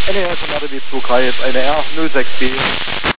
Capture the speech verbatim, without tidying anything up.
N E R von R D W zwei drei, jetzt eine R null sechs B.